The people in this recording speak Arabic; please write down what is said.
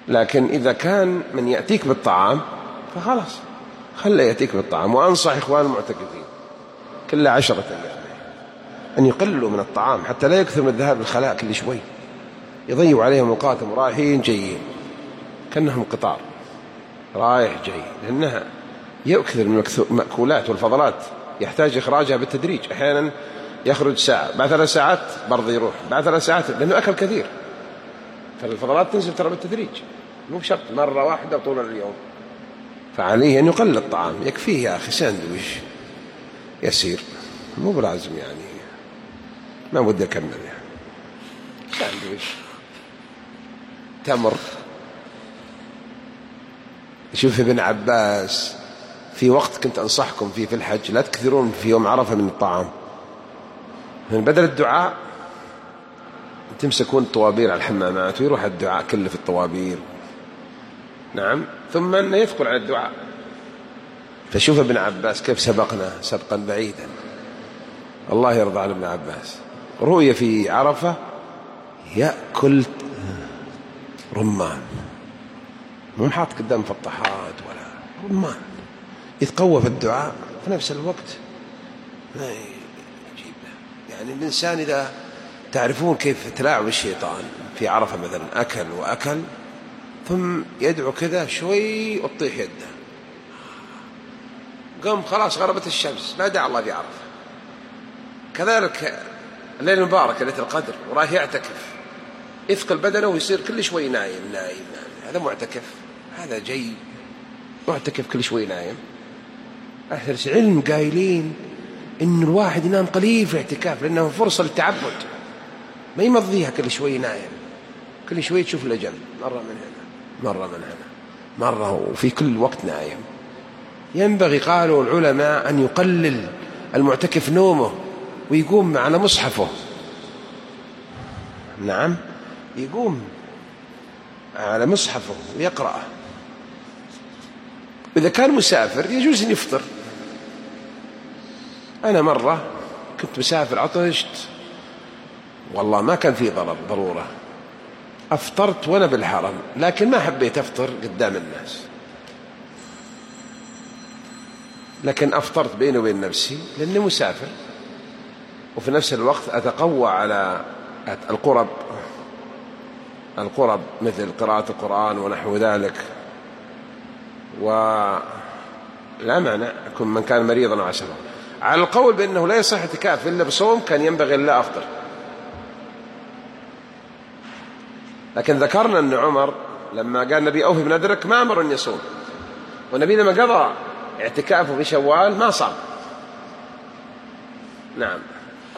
لكن إذا كان من يأتيك بالطعام فخلاص خلى يأتيك بالطعام. وأنصح إخوان المعتكفين كل 10 أيام أن يقللوا من الطعام حتى لا يكثر من الذهاب للخلاء كل شوي، يضيعوا عليهم أوقاتهم رايحين جايين كأنهم قطار رايح جاي، لأنها يكثر من المأكولات والفضلات يحتاج إخراجها بالتدريج. أحيانا يخرج ساعة، بعد 3 ساعات برضه يروح، بعد 3 ساعات، لأنه أكل كثير، فالفضلات تنزل ترى بالتدريج، مو بشرط مرة واحدة طول اليوم. فعليه أن يقلل الطعام، يكفيه يا أخي ساندويش يسير، مو بلازم يعني ما ودي أكمل يعني ساندويش تمر. شوف ابن عباس في وقت كنت أنصحكم فيه في الحج لا تكثرون في يوم عرفة من الطعام، من بدل الدعاء تمسكون الطوابير على الحمامات ويروح الدعاء كله في الطوابير. نعم، ثم أنه يثقل على الدعاء. فشوف ابن عباس كيف سبقنا سبقا بعيدا، الله يرضى على ابن عباس. رؤية في عرفة يأكل رمان، مو حاط قدام فطحات ولا رمان، يتقوى في الدعاء في نفس الوقت. يعني الإنسان إذا تعرفون كيف تلاعب الشيطان في عرفة مثلا، أكل وأكل ثم يدعو كذا شوي وتطيح يده، قام خلاص غربت الشمس ما دعا الله في عرفة. كذلك الليل المبارك ليلة القدر وراه يعتكف، يثقل بدنه ويصير كل شوي نايم نايم نايم، هذا معتكف، هذا جاي معتكف كل شوي نايم. أهل العلم قايلين إن الواحد ينام قليل في اعتكاف لأنه فرصة للتعبد، ما يمضيها كل شوي نايم، كل شوي تشوف له جنب، مرة من هنا مرة من هنا مرة، وفي كل وقت نايم. ينبغي قالوا العلماء أن يقلل المعتكف نومه ويقوم على مصحفه. نعم، يقوم على مصحفه ويقرأه. إذا كان مسافر يجوز أن يفطر. أنا مرة كنت مسافر عطشت والله ما كان في ضرورة، أفطرت وأنا بالحرم، لكن ما حبيت أفطر قدام الناس، لكن أفطرت بيني وبين نفسي لأني مسافر، وفي نفس الوقت أتقوى على القرب مثل قراءة القرآن ونحو ذلك. ولا مانع يكون من كان مريضا أو سفرا. على القول بأنه لا يصح اعتكاف إلا بصوم كان ينبغي لا أفطر. لكن ذكرنا أن عمر لما قال النبي أوفي بنذرك ما أمر أن يصوم، والنبي لما قضى اعتكافه في شوال ما صام. نعم.